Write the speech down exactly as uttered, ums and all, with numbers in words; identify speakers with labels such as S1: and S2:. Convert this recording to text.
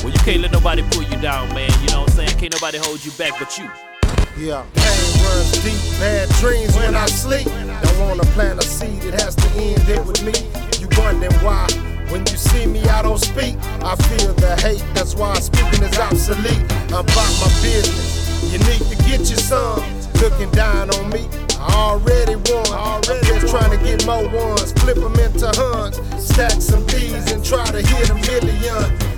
S1: Well, you can't let nobody pull you down, man. You know what I'm saying? Can't nobody hold you back but you.
S2: Yeah, pain runs deep, bad dreams when I sleep. Don't wanna plant a seed, it has to end it with me. You wondering why? When you see me, I don't speak. I feel the hate, that's why speaking is obsolete. I'm about my business, you need to get your some. Looking down on me, I already won. I'm just trying to get more ones, flip them into huns, stack some B's and try to hit a million.